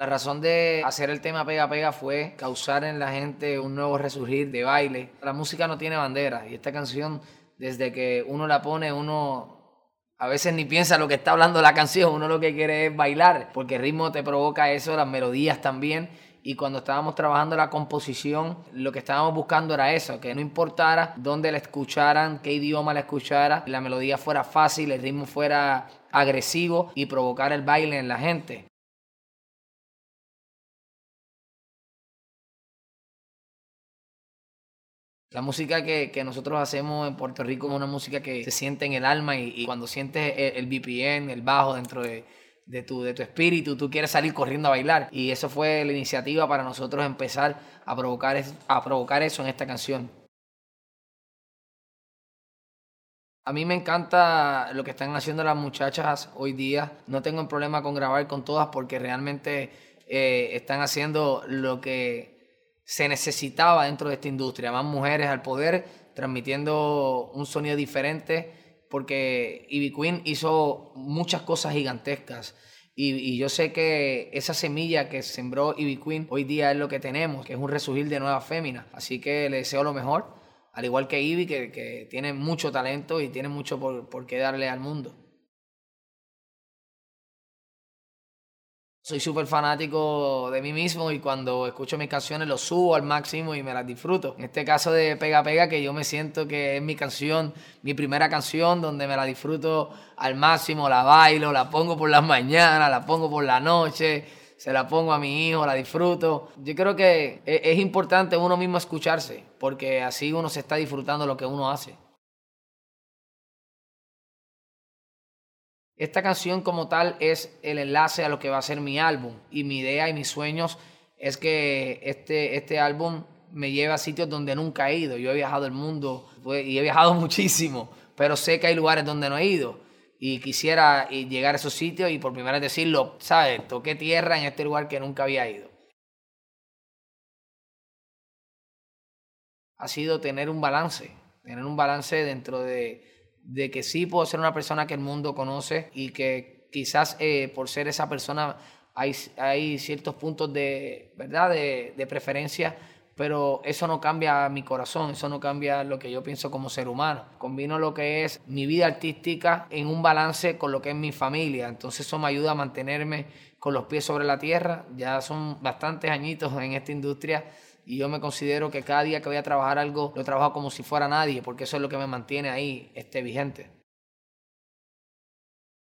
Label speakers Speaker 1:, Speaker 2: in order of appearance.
Speaker 1: La razón de hacer el tema Pega Pega fue causar en la gente un nuevo resurgir de baile. La música no tiene bandera y esta canción, desde que uno la pone, uno a veces ni piensa lo que está hablando la canción, uno lo que quiere es bailar, porque el ritmo te provoca eso, las melodías también. Y cuando estábamos trabajando la composición, lo que estábamos buscando era eso, que no importara dónde la escucharan, qué idioma la escuchara, la melodía fuera fácil, el ritmo fuera agresivo y provocar el baile en la gente. La música que nosotros hacemos en Puerto Rico es una música que se siente en el alma y cuando sientes el BPM, el bajo dentro de tu espíritu, tú quieres salir corriendo a bailar. Y eso fue la iniciativa para nosotros empezar a provocar eso en esta canción. A mí me encanta lo que están haciendo las muchachas hoy día. No tengo problema con grabar con todas porque realmente están haciendo lo que se necesitaba dentro de esta industria. Más mujeres al poder, transmitiendo un sonido diferente, porque Ivy Queen hizo muchas cosas gigantescas. Y yo sé que esa semilla que sembró Ivy Queen hoy día es lo que tenemos, que es un resurgir de nuevas féminas. Así que le deseo lo mejor. Al igual que Ivy, que tiene mucho talento y tiene mucho por qué darle al mundo. Soy súper fanático de mí mismo y cuando escucho mis canciones lo subo al máximo y me las disfruto. En este caso de Pega Pega, que yo me siento que es mi canción, mi primera canción, donde me la disfruto al máximo, la bailo, la pongo por las mañanas, la pongo por la noche, se la pongo a mi hijo, la disfruto. Yo creo que es importante uno mismo escucharse, porque así uno se está disfrutando lo que uno hace. Esta canción como tal es el enlace a lo que va a ser mi álbum y mi idea y mis sueños es que este álbum me lleve a sitios donde nunca he ido. Yo he viajado el mundo y he viajado muchísimo, pero sé que hay lugares donde no he ido y quisiera llegar a esos sitios y por primera vez decirlo, ¿sabes? Toqué tierra en este lugar que nunca había ido. Ha sido tener un balance dentro de que sí puedo ser una persona que el mundo conoce y que quizás por ser esa persona hay ciertos puntos de, ¿verdad? De preferencia, pero eso no cambia mi corazón, eso no cambia lo que yo pienso como ser humano. Combino lo que es mi vida artística en un balance con lo que es mi familia, entonces eso me ayuda a mantenerme con los pies sobre la tierra. Ya son bastantes añitos en esta industria y yo me considero que cada día que voy a trabajar algo lo trabajo como si fuera nadie, porque eso es lo que me mantiene ahí vigente.